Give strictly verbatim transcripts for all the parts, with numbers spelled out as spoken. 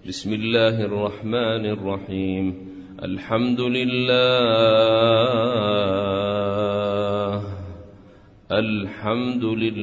بسم الله الرحمن الرحيم. الحمد لله الحمد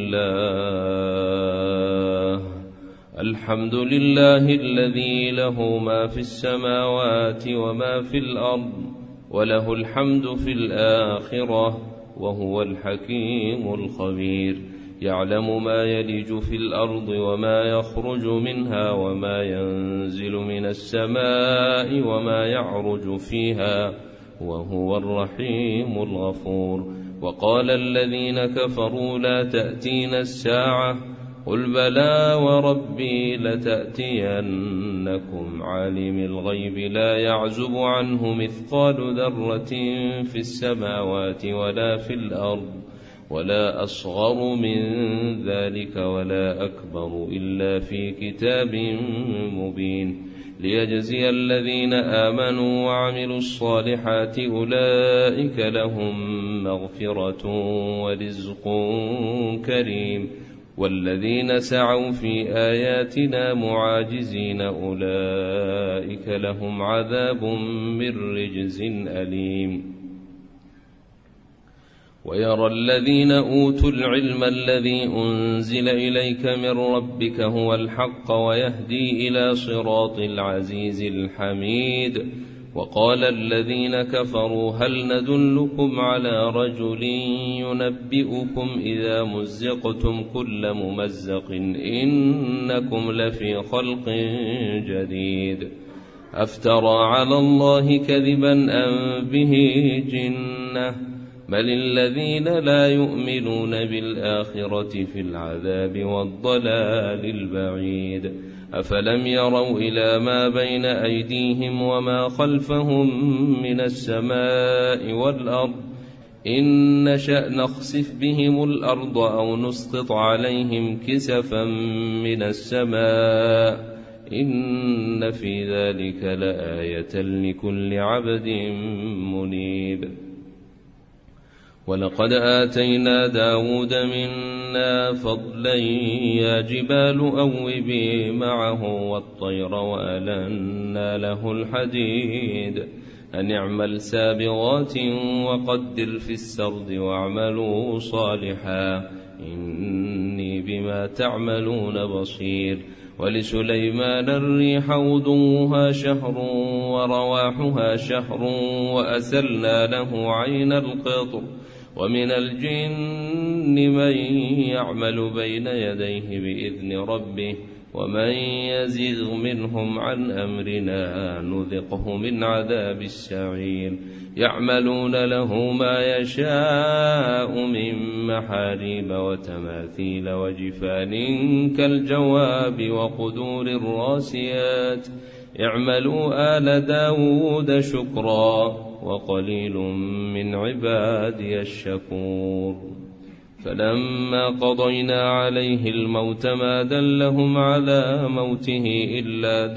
لله الحمد لله الذي له ما في السماوات وما في الأرض وله الحمد في الآخرة وهو الحكيم الخبير. يعلم ما يلج في الأرض وما يخرج منها وما ينزل من السماء وما يعرج فيها وهو الرحيم الغفور. وقال الذين كفروا لا تأتينا الساعة قل بلى وربي لتأتينكم عالم الغيب لا يعزب عنه مثقال ذرة في السماوات ولا في الأرض ولا أصغر من ذلك ولا أكبر إلا في كتاب مبين ليجزي الذين آمنوا وعملوا الصالحات أولئك لهم مغفرة ورزق كريم والذين سعوا في آياتنا معاجزين أولئك لهم عذاب من رجز أليم. ويرى الذين أوتوا العلم الذي أنزل إليك من ربك هو الحق ويهدي إلى صراط العزيز الحميد. وقال الذين كفروا هل ندلكم على رجل ينبئكم إذا مزقتم كل ممزق إنكم لفي خلق جديد أفترى على الله كذبا أم به جنة بل الذين لا يؤمنون بالآخرة في العذاب والضلال البعيد. أفلم يروا إلى ما بين أيديهم وما خلفهم من السماء والأرض إن نشأ نخسف بهم الأرض أو نسقط عليهم كسفا من السماء إن في ذلك لآية لكل عبد منيب. ولقد آتينا داود منا فضلا يا جبال أوبي معه والطير وألنا له الحديد أن اعمل سابغات وقدر في السرد واعملوا صالحا إني بما تعملون بصير. ولسليمان الريح غدوها شهر ورواحها شهر وأسلنا له عين القطر ومن الجن من يعمل بين يديه بإذن ربه ومن يزغ منهم عن أمرنا نذقه من عذاب السعير. يعملون له ما يشاء من محاريب وتماثيل وجفان كالجواب وقدور الراسيات اعملوا آل داود شكرا وقليل من عبادي الشكور. فلما قضينا عليه الموت ما دلهم على موته إلا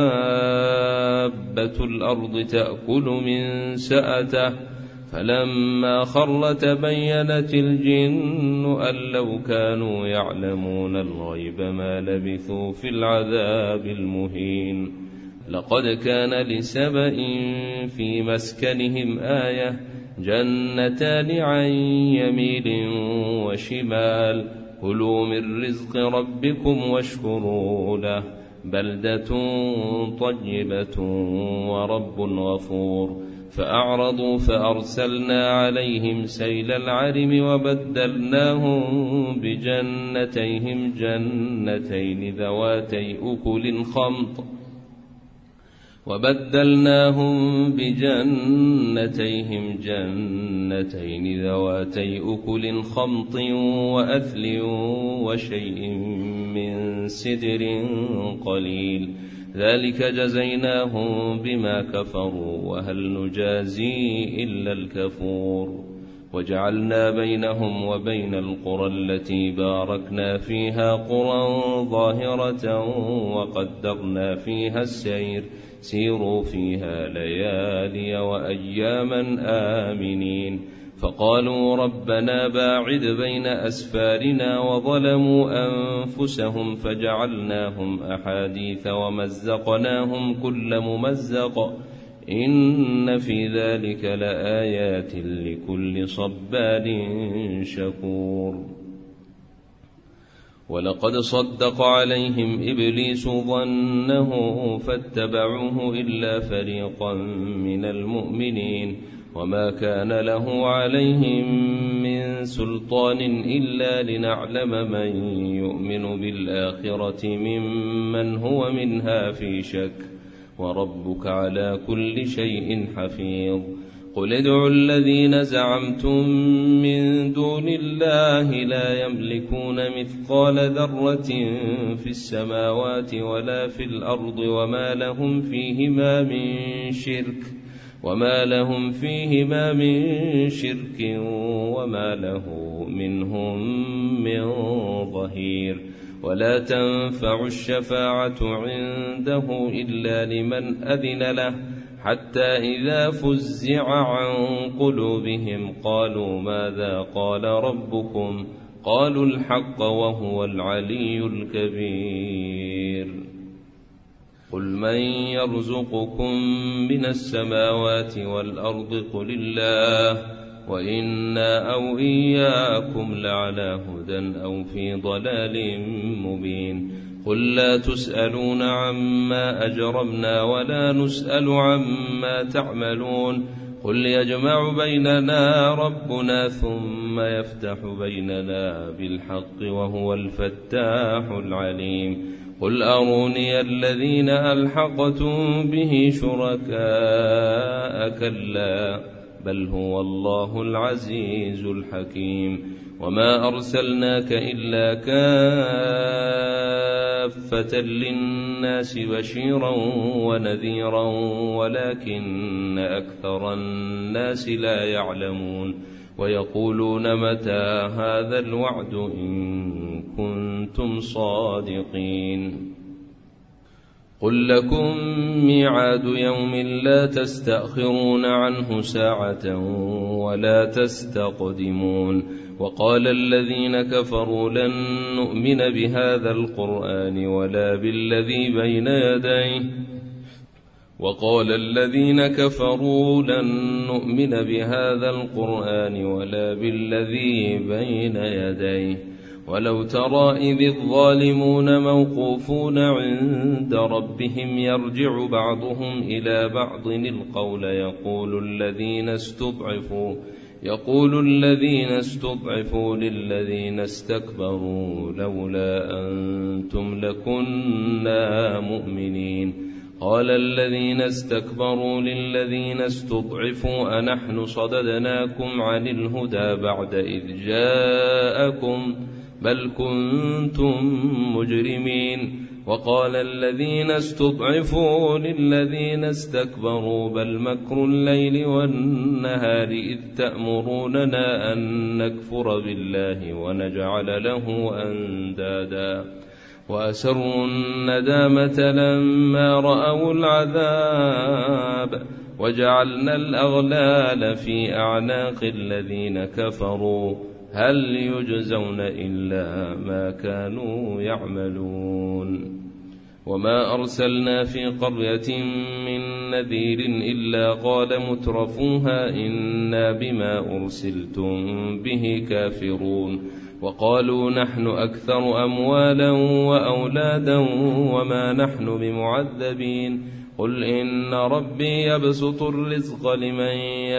دابة الأرض تأكل من سأته فلما خر تبينت الجن أن لو كانوا يعلمون الغيب ما لبثوا في العذاب المهين. لقد كان لسبإ في مسكنهم آية جنتان عن يمين وشمال كلوا من رزق ربكم واشكروا له بلدة طيبة ورب غفور. فأعرضوا فأرسلنا عليهم سيل العرم وبدلناهم بجنتيهم جنتين ذواتي أكل خمط وبدلناهم بجنتيهم جنتين ذواتي أكل خمط وأثل وشيء من سدر قليل ذلك جزيناهم بما كفروا وهل نجازي إلا الكفور. وجعلنا بينهم وبين القرى التي باركنا فيها قرى ظاهرة وقدرنا فيها السير سيروا فيها ليالي وأياما آمنين فقالوا ربنا باعد بين أسفارنا وظلموا أنفسهم فجعلناهم أحاديث ومزقناهم كل ممزق إن في ذلك لآيات لكل صبار شكور. ولقد صدق عليهم إبليس ظنه فاتبعوه إلا فريقا من المؤمنين وما كان له عليهم من سلطان إلا لنعلم من يؤمن بالآخرة ممن هو منها في شك وربك على كل شيء حفيظ. قل ادعوا الذين زعمتم من دون الله لا يملكون مثقال ذرة في السماوات ولا في الأرض وما لهم فيهما من شرك وما لهم فيهما من شرك وما له منهم من ظهير. ولا تنفع الشفاعة عنده إلا لمن أذن له حتى إذا فزع عن قلوبهم قالوا ماذا قال ربكم قالوا الحق وهو العلي الكبير. قل من يرزقكم من السماوات والأرض قل الله وإنا أو إياكم لعلى هدى أو في ضلال مبين. قل لا تسألون عما أجرمنا ولا نسأل عما تعملون. قل يجمع بيننا ربنا ثم يفتح بيننا بالحق وهو الفتاح العليم. قل أروني الذين ألحقتم به شركاء كلا بل هو الله العزيز الحكيم. وما أرسلناك إلا كافة للناس بشيرا ونذيرا ولكن أكثر الناس لا يعلمون. ويقولون متى هذا الوعد إن كنتم صادقين. قل لكم ميعاد يوم لا تستأخرون عنه ساعة ولا تستقدمون. وقال الذين كفروا لن نؤمن بهذا القرآن ولا بالذي بين يديه وقال الذين كفروا لن نؤمن بهذا القرآن ولا بالذي بين يديه ولو ترى إذ الظالمون موقوفون عند ربهم يرجع بعضهم إلى بعض القول يقول الذين استضعفوا يقول الذين استضعفوا للذين استكبروا لولا أنتم لكنا مؤمنين. قال الذين استكبروا للذين استضعفوا أنحن صددناكم عن الهدى بعد إذ جاءكم بل كنتم مجرمين. وقال الذين استضعفوا للذين استكبروا بل مكر الليل والنهار إذ تأمروننا أن نكفر بالله ونجعل له أندادا وأسروا الندامة لما رأوا العذاب وجعلنا الأغلال في أعناق الذين كفروا هل يجزون إلا ما كانوا يعملون. وما أرسلنا في قرية من نذير إلا قال مترفوها إنا بما أرسلتم به كافرون. وقالوا نحن أكثر أموالا وأولادا وما نحن بمعذبين. قل إن ربي يبسط الرزق لمن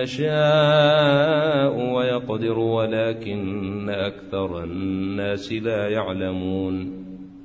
يشاء ويقدر ولكن أكثر الناس لا يعلمون.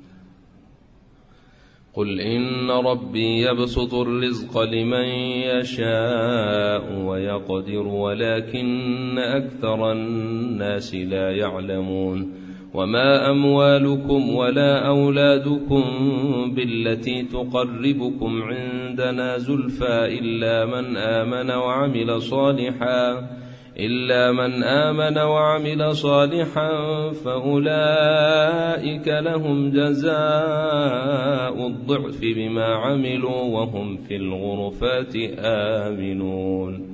قل إن ربي يبسط الرزق لمن يشاء ويقدر ولكن أكثر الناس لا يعلمون. وما أموالكم ولا أولادكم بالتي تقربكم عندنا زلفى إلا من آمن وعمل صالحا إلا من آمن وعمل صالحا فأولئك لهم جزاء الضعف بما عملوا وهم في الغرفات آمنون.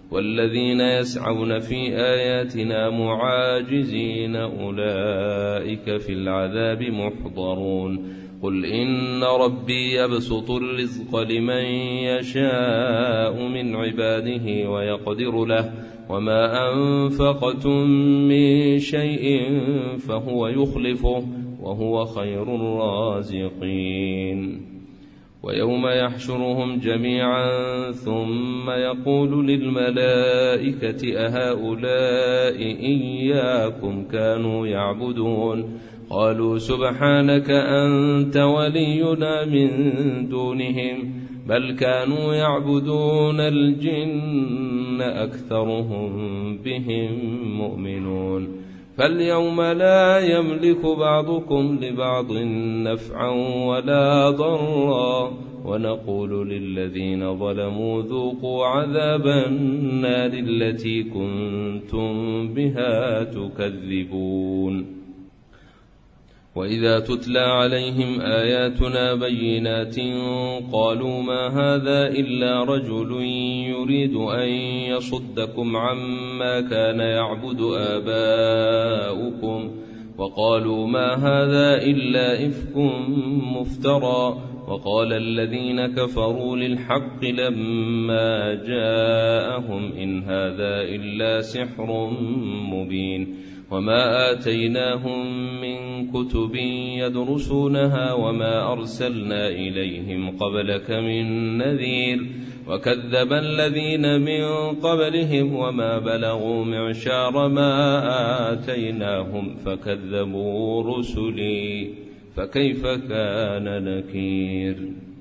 والذين يسعون في آياتنا معاجزين أولئك في العذاب محضرون قل إن ربي يبسط الرزق لمن يشاء من عباده ويقدر له وما أنفقتم من شيء فهو يخلفه وهو خير الرازقين ويوم يحشرهم جميعا ثم يقول للملائكة أهؤلاء إياكم كانوا يعبدون قالوا سبحانك أنت ولينا من دونهم بل كانوا يعبدون الجن أكثرهم بهم مؤمنون فاليوم لا يملك بعضكم لبعض نفعا ولا ضرا ونقول للذين ظلموا ذوقوا عذاب النار التي كنتم بها تكذبون وإذا تتلى عليهم آياتنا بينات قالوا ما هذا إلا رجل يريد أن يصدكم عما كان يعبد آباؤكم وقالوا ما هذا إلا إفك مفترى وقال الذين كفروا للحق لما جاءهم إن هذا إلا سحر مبين وما آتيناهم من كتب يدرسونها وما أرسلنا إليهم قبلك من نذير وكذب الذين من قبلهم وما بلغوا معشار ما آتيناهم فكذبوا رسلي فكيف كان نكير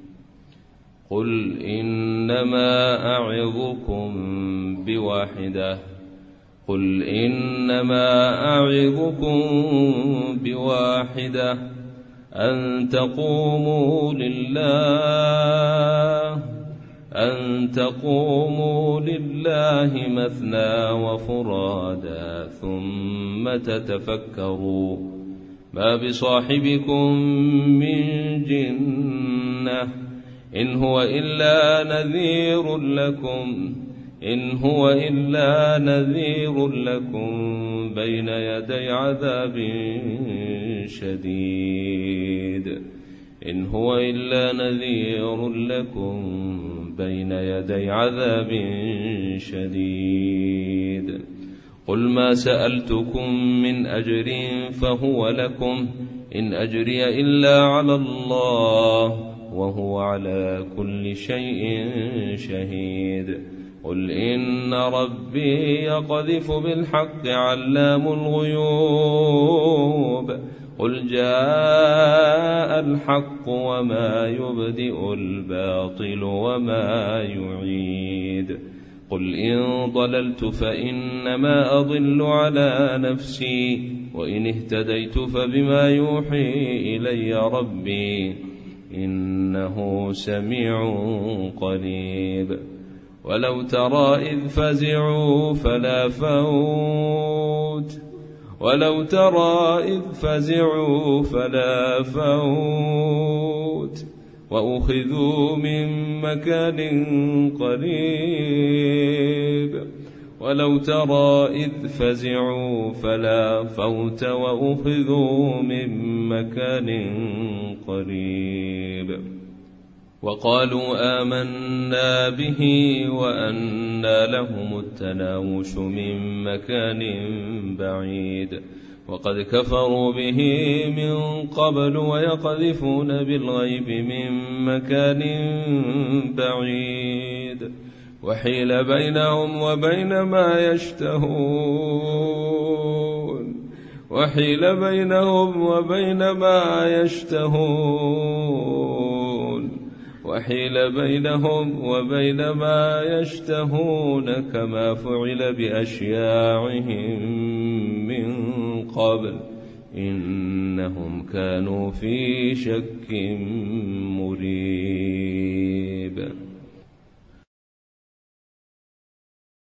قل إنما أعظكم بواحدة قل إنما أعظكم بواحدة أن تقوموا لله أن تقوموا لله مثنى وفرادا ثم تتفكروا ما بصاحبكم من جنة إن هو إلا نذير لكم إن هو إلا نذير لكم بين يدي عذاب شديد إن هو إلا نذير لكم بين يدي عذاب شديد قل ما سألتكم من أجر فهو لكم إن أجري إلا على الله وهو على كل شيء شهيد قل إن ربي يقذف بالحق علام الغيوب قل جاء الحق وما يبدئ الباطل وما يعيد قل إن ضللت فإنما أضل على نفسي وإن اهتديت فبما يوحي إلي ربي إنه سميع قريب ولو ترى إذ فزعوا فلا فوت ولو ترى إذ فزعوا فلا فوت وأخذوا من مكان قريب ولو ترى إذ فزعوا فلا فوت وأخذوا من مكان قريب وقالوا آمنا به وأنى لهم التناوش من مكان بعيد وقد كفروا به من قبل ويقذفون بالغيب من مكان بعيد وحيل بينهم وبين ما يشتهون وحيل بينهم وبين ما يشتهون وحيل بينهم وبين ما يشتهون كما فعل بأشياعهم من قبل إنهم كانوا في شك مريب.